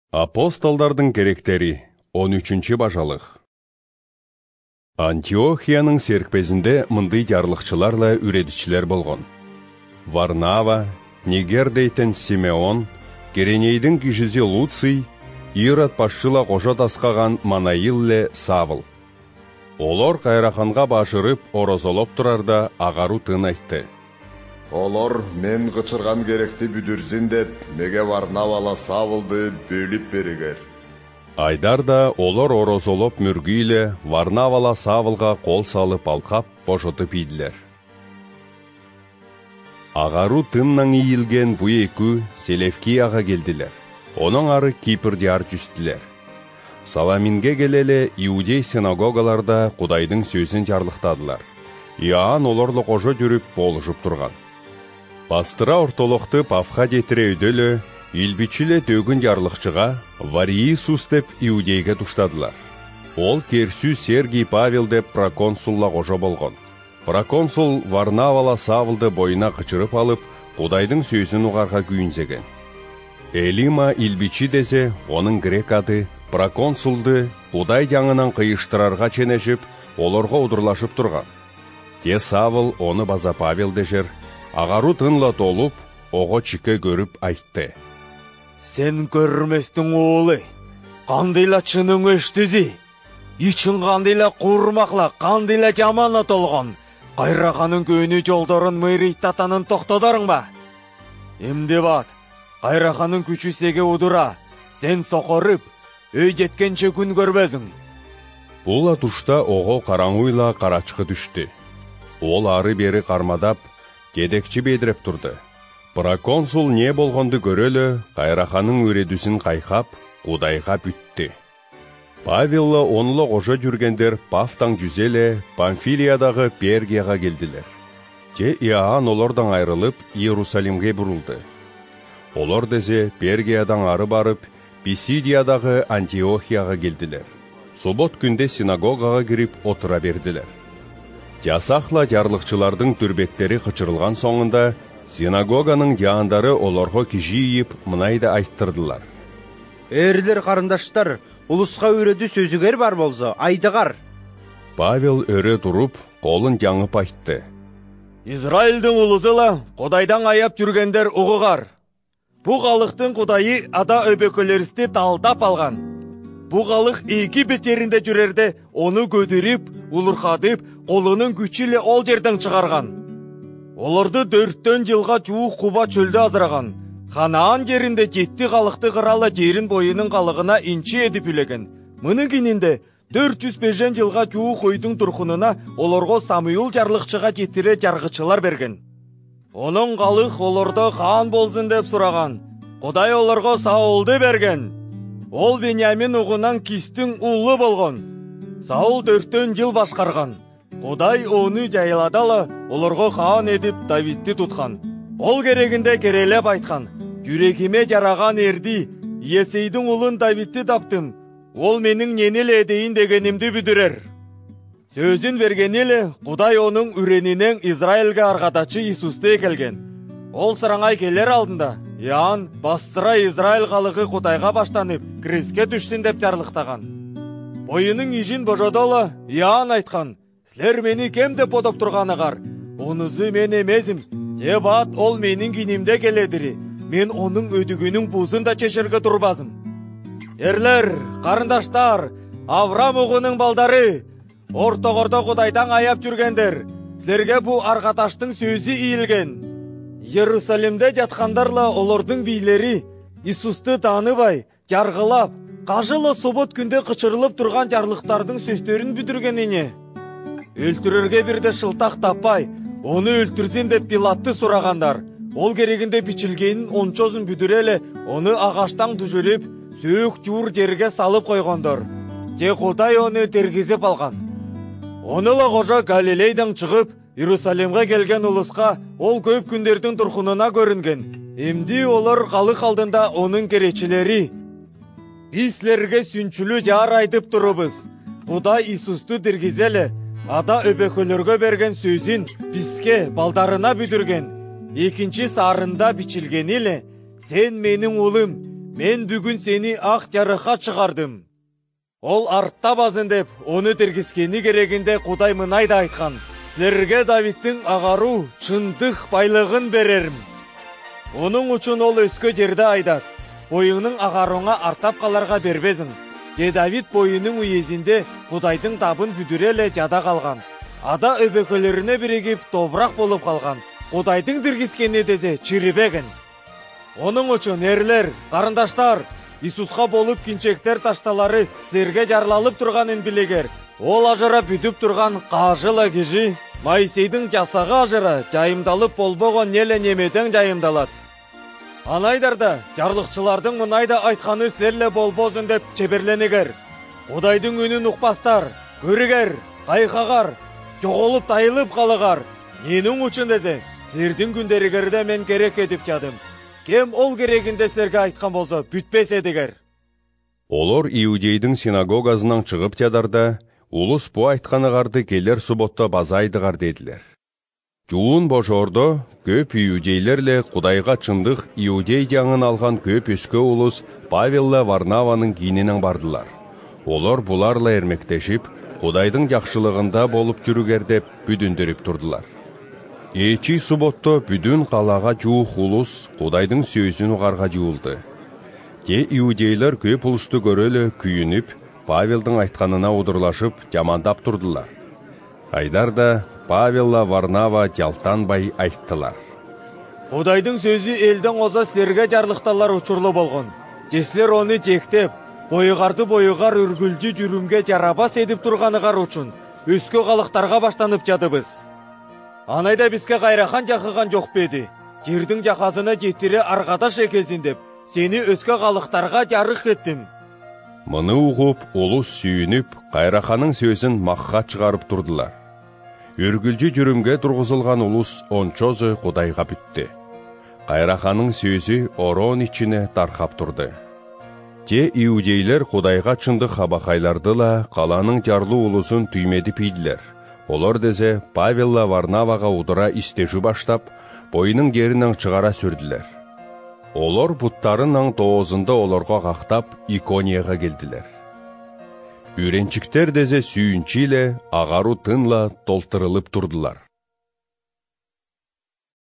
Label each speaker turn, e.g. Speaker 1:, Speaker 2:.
Speaker 1: Апостолдардың керектері 13-ші бажалық. Антиохияның серкпезінде мындай жарлықчыларла үредішчілер болған. Варнава, Нигер дейтін Симеон, Керенейдің кішізі Луций, Ирод пашчыла қожа тасқаған Манаилле Савыл. Олар қайрақанға башырып, орозолоп тұрарда ағару тын айтты.
Speaker 2: Олар мен қычырған керекті бүдірзін деп, меге Варнавала Савылды бөліп берегер.
Speaker 1: Айдарда олар орозолоп мүргейлі Варнавала Савылға қол салып алқап, божытып иділер. Ағару тыннан иілген бұ еку Селевкияға келділер. Оның ары Кипрде артүстілер. Саламинге келелі Иудей синагогаларда Құдайдың сөзін жарлықтадылар. Иоанн оларлы қожа жүріп болышып тұрған. Бастыра ортолықты Павха детіре өділі, илбичілі төгін жарлықчыға Вариисус деп Иудейге тұштадылар. Ол керсі Сергий Павел деп проконсулла қожа болған. Проконсул Варнавала Савылды бойына қычырып алып, Құдайдың сөзін ұғарға күйінзеген. Элима илбичі дезе, оның грек аты, проконсулды Құдай жаңынан қиыштырарға ченешіп, оларға ұдырлашып тұрған. Те Савыл оны база Павел дежер, ағару тынла толып, оғы чике көріп айтты.
Speaker 3: Сен көрместің оғылы, қандайла чының өштізі, ичін қандайла қурмақла, қандайла жаманла толған, қайрақаның көні жолдарын мүйриттатанын тоқтадарың ба? Емде бат, қайрақаның күчісеге ұдыра, сен соқырып, өй жеткенше күн көрбезің.
Speaker 1: Бұл атушта оғы қараңуйла қарачқы düşті. Ол ары бері қармадап, кедекчі бедіреп тұрды. Проконсул не болғанды көрелі, қайрақаның өредісін қайқап, Құдайға бүтті. Павелла онылы қожа жүргендер Пафтан жүзелі Памфилиядағы Пергияға келділер. Те Иоанн олардан айрылып, Иерусалимге бұрылды. Олар дезе Пергиядан ары барып, Писидиядағы Антиохияға келділер. Субот күнде синагогаға кіріп отыра берділер. Жасақла жарлықчылардың түрбектері қычырылған соңында, синагоганың жаандары оларға кижиіп, мұнайды айттырдылар.
Speaker 4: Эрлер қарындаштар, ұлысқа өреді сөзігер бар болса, айдығар.
Speaker 1: Павел өрі тұрып, қолын жаңып айтты.
Speaker 3: Израильдің ұлызыла, Құдайдан аяп жүргендер ұғығар. Бұ қалықтың Құдайы ада өбекөлерісті талдап алған. Бұ қалық екі бетерінде жүрерде, оны көдіріп, ұлырқадып, қолының күчілі ол жерден шығарған. Оларды 4 жылға жуық Құба чөлді азыраған. Ханаан жерінде 7 қалықты қыралы жерін бойының қалығына инчи едіп үлеген. Мұны кенінде 405 жылға жуық ойдың тұрқынына оларға Самуил жарлықшыға жетіре жарғычылар берген. Оның қалық оларды хан болсын деп сұраған. Құдай оларға Саулды берген. Ол Вениамин ұғынан Кистің ұлы болған. Саул 4 жыл башқарған. Құдай оны жайладалы, оларға хан едіп Давидті тұтқан. Ол керегінде керелеп айтқан. Жүрегіме жараған ерді, Есейдің ұлын Давидті таптым. Ол менің ненел едейін дегенімді бүдірер. Сөзін бергенелі, Құдай оның үренінен Израильге арғатачы Иисусты келген. Ол сыраңай келер алдында, Иоанн бастыра Израиль қалығы Құдайға баштанып, креске түшсін деп жарлықтаған. Бойының ижін божадалы Иоанн айтқан, «Сілер мені кем деп подоп тұрғанығар? Онызы мен емезім, деп ат ол менің кинимде келедірі. Мен оның өдігінің бұзын да чешерге тұрбазым». Ерлер, қарындаштар, Аврам ұғының балдары, ортоғырда Құдайдан аяп жүргендер, сілерге бұ арғаташтың сөзі иілген. Иерусалимде жатқандарла олардың билері Иисусты таныбай, жарғылап, қажылы собот күнде қычырылып тұрған жарлықтардың сөздерін бүдіргеніне. Өлтірерге бірде шылтақ таппай, оны өлтірден деп Пилатты сұрағандар. Ол керегінде бичілгенін ончозын бүдірелі, оны ағаштан дүжіріп, сөйік жуыр жерге салып қойғандар. Те Құдай оны тергізіп алған. Онылы қожа Галилейдан шығып, Иерусалимге келген ұлысқа ол көп күндердің тұрқынына көрінген. Емді олар қалық алдында оның керечілері. Бізлерге сүнчілі жар айтып тұрыбыз. Құдай Иисусты дергізелі, ада өбекөлерге берген сөзін бізге балдарына бүдірген. Екінші сарында бичілген елі, сен менің ұлым, мен бүгін сені ақ жарыққа шығардым. Ол артта базын деп, оны тергіскені керегінде Құдай мынайда айтқан. Сілерге Давидтің ағару, шындық байлығын берерім. Оның үшін ол өскі жерді айдат. Бойыңның ағаруңа артап қаларға бербезін. Де Давид бойының уезінде Құдайдың табын бүдірелі жада қалған. Ада өбекөлеріне бірігіп тобырақ болып қалған. Құдайдың тергіскені дезе чирибеген. Оның үшін ерлер, қарындаштар, Исусқа болып кинчектер ташталары сілерге жарлалып тұрғанын білегер. Ол ажыра бүтіп тұрған қажылы кежі, Майсейдің жасағы ажыра жайымдалып болбоған неле немеден жайымдалат. Анайдарда жарлықшылардың мынайда айтқаны сілерле болбозын деп чеберленегер. Құдайдың үнін ұқпастар, көрігер, қайқағар, жоғолып тайылып қалығар. Ненің үшін дезе, сілердің күндерігерде мен керек едіп жадым. Кем ол керегінде сілерге айтқан болса бүтпес едігер.
Speaker 1: Олар Иудейдің синагогасынан шығып жадарда, улус бу айтқанығарды келер суботта базайдығар деділер. Жуын божордо көп иудейлерле Құдайға чындық иудей жаңын алған көп өскі улус Павелла Варнаваның кейінінен бардылар. Олар бұларла ермектешіп, Құдайдың жақшылығында болып жүрігердеп бүдіндіріп тұрдылар. Ечи суботто бүдін қалаға жуық улус Құдайдың сөзін ұғарға жуылды. Те иудейлер көп улусты көрелі күйініп, Павелдің айтқанына удырлашып, жамандап тұрдылар. Айдарда Павелла Варнава жалтанбай айттылар.
Speaker 3: Құдайдың сөзі елдің оза сілерге жарлықталар ұшырлы болған. Жеслер оны жектеп, бойығарды бойығар үргілді жүрімге жарабас едіп тұрғанығар үшін, өскі қалықтарға баштанып жадыбыз. Анайда бізге қайрахан жақыған жоқ беді. Жердің жақазына жеттіре арғадаш екелсін деп, сені өскі қалықтарға жарық еттім.
Speaker 1: Мұны ұғып, улус сүйініп, қайраханың сөзін маққа шығарып тұрдылар. Үргілді жүрімге тұрғызылған улус ончозы Құдайға бүтті. Қайраханың сөзі орон içine тарқап тұрды. Те иудейлер Құдайға чынды хабақайлардыла қаланың жарлы улусын түймеді пейділер. Олар дезе Павелла Варнаваға удыра истежу баштап, бойының герінен шығара сүрділер. Олар бұттарының тоғызында оларға қақтап Иконияға келділер. Үйренчіктер дезе сүйінчиле ағару тынла толтырылып тұрдылар.